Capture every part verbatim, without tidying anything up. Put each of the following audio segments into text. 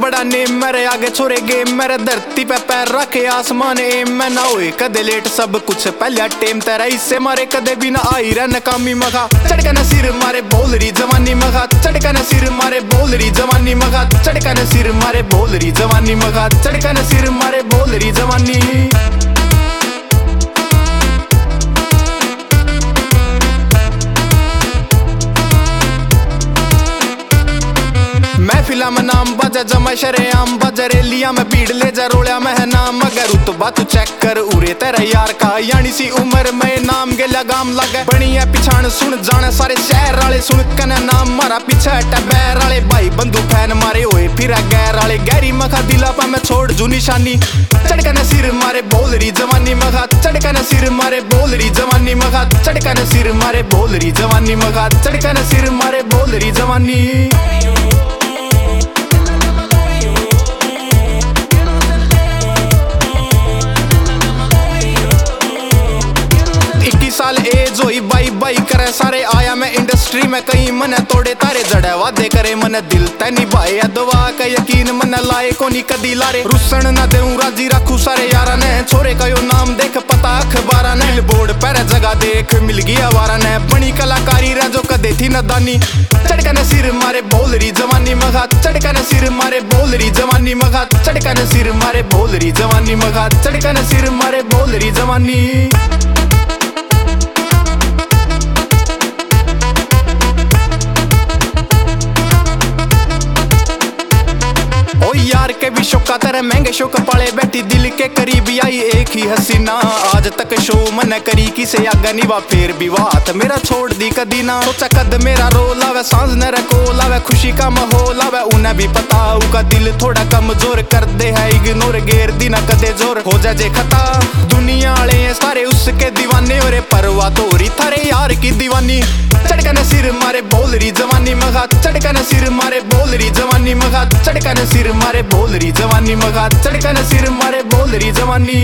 बड़ा नेम मेरे आगे छोरे गेम मेरे धरती पे पैर रखे आसमान एम मैं ना होए कदे लेट सब कुछ पहले टेम तेरा इससे मारे कदे भी ना आई रह नकामी मगा चढ़का न सिर मारे बोल रही जवानी मगा चढ़का न सिर मारे बोल रही जवानी मगा चढ़का न सिर मारे बोल रही जवानी मगा चढ़का न सिर मारे बोल रही जवानी। महफिला में नाम बजा जमा शरेआम बजा रेलिया में भीड़ ले जा रोलिया में है नाम मगर रुतबा तू चेक कर उरे तेरा यार का यानी सी उम्र में नाम के लगाम लगे बनी है पिछाण सुन जाने सारे शहर वाले सुन कने नाम मारा पीछे हटा बैर वाले भाई बंदू फैन मारे होए फिर गैर वाले गहरी मखा दिला पा मैं छोड़ जू निशानी चढ़का न सिर मारे बोल रही जवानी मगा चढ़का न सिर मारे बोल रही जवानी मगा चढ़का न सिर मारे बोल रही जवानी मगा चढ़का न सिर मारे बोल रही जवानी। साल एज होई बाई बाई करे सारे आया मैं इंडस्ट्री में कहीं मन तोड़े तारे जड़े वादे करे मन दिल तै निभाए दवा का यकीन मन लाए कोनी कदी लारे रुसन न देऊं राजी रखू सारे यारा ने छोरे का यो नाम देख पता अखबारा ने बोर्ड पर जगह देख मिल गई आवारा ने बनी कलाकारी रे जो कदे थी न दानी चढ़का न सिर मारे बोल रही जवानी मगा चढ़का न सिर मारे बोल रही जवानी मगा चढ़का न सिर मारे बोल रही जवानी मगा चढ़का न सिर मारे बोल रही जवानी। यार के भी शौका तेरे महंगे शौक पाले बैठी दिल के करीब आई एक ही हसीना आज तक शो मन करी किसे आगा निभा फिर भी बात मेरा छोड़ दी कदी ना सोचा कद मेरा रोल आवे सांझ न रखो लावे खुशी का माहौल आवे उन्हें भी पता उनका दिल थोड़ा कमजोर कर दे है इग्नोर गेर दी ना कदे जोर हो जा जे खता दुनिया वाले सारे उसके दीवाने और परवा तोरी थारे यार की दीवानी चढ़का न सिर मारे बोल रही जवानी मगा चढ़का न सिर मारे बोल रही जवानी मगा चढ़का न सिर मारे बोल रही जवानी मगा चढ़का न सिर मारे बोल रही जवानी।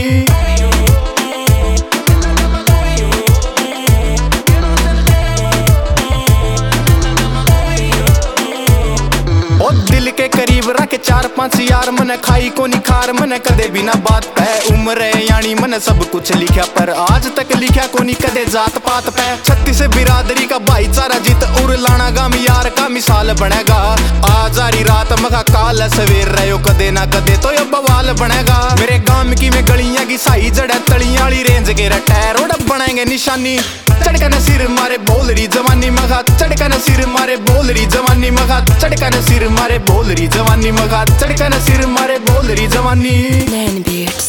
ओ दिल के करीब रख चार पांच यार मन खाई को निखार मन कदे बिना बात पे उम्र है यानी मन सब कुछ लिखा पर आज तक लिखा को नहीं कदे जात पात पे छत्तीस बिरादरी का भाईचारा जीत उर लाना गाम यार का मिसाल बनेगा आज आरी रात मगा काल सवेर रहो कदे ना कदे तो ये बवाल बनेगा मेरे गांव की में गलियां की साई जड़े तलियां वाली रेंज के टैर उड़ बनाएंगे निशानी चढ़का न सिर मारे बोल रही जवानी मगा चढ़का न सिर मारे बोल रही जवानी मगा चढ़का न सिर मारे बोल रही जवानी मगा चढ़का न सिर मारे बोल रही जवानी।